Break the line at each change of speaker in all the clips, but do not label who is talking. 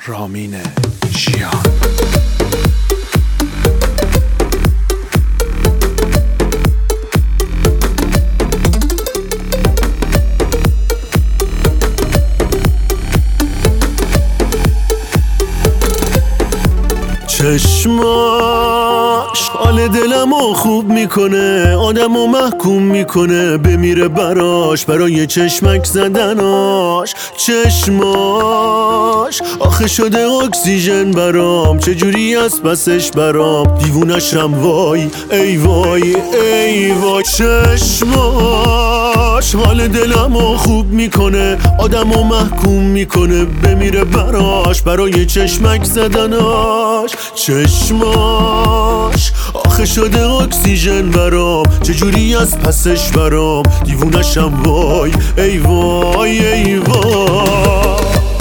رامین ژیان. چشماش حال دلمو خوب میکنه، آدمو محکوم میکنه، بمیره براش برای چشمک زدناش. چشماش آخه شده اکسیژن برام، چجوری از پسش برام دیوونشم، وای ای وای ای وای. چشماش حال دلمو خوب میکنه، آدمو محکوم میکنه، بمیره براش برای چشمک زدناش. چشماش آخه شده اکسیژن برام، چجوری از پسش برام دیوونشم، وای ای وای ای وای.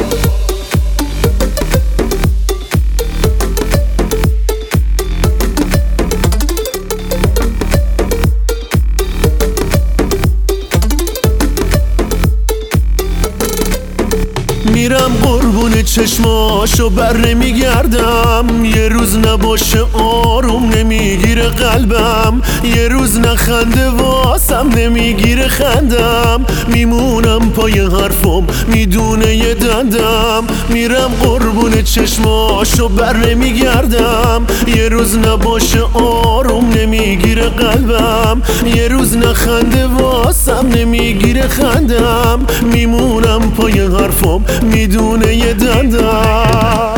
میرم قربون چشماشو بر نمیگردم، یه روز نباشه آروم نمیگیره قلبم، یه روز نخنده واسم نمیگیره خندم، میمونم پای حرفم میدونه یه دندم. میرم قربون چشماشو بر نمیگردم، یه روز نباشه آروم نمیگیره قلبم، یه روز نخنده واسم نمیگیره خندم، میمونم پای حرفم میدونه یه دندم.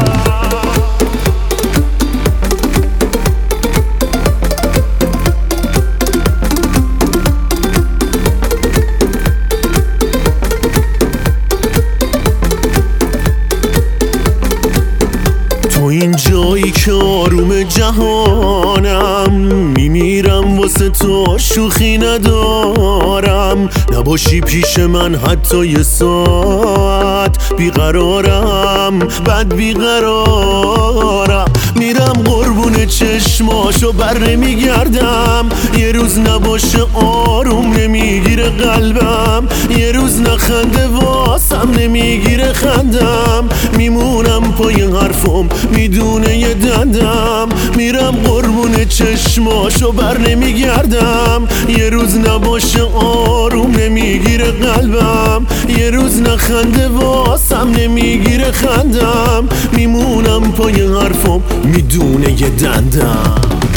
تو این جایی که آروم جهانم، میمیرم واسه تو شوخی ندارم، نباشی پیش من حتی یه ساعت بیقرارم، بد بیقرارم. میرم قربون چشماشو بر نمیگردم، یه روز نباشه آروم نمیگیره قلبم، یه روز نخنده واسم نمیگیره خندم، میمونم پای حرفم میدونه یه دندم. میرم قربون چشماشو بر نمیگردم، یه روز نباشه آروم نمیگیره قلبم، یه روز نخنده واسم نمیگیره خندم، میمونم پای حرفم میدونه یه دندم.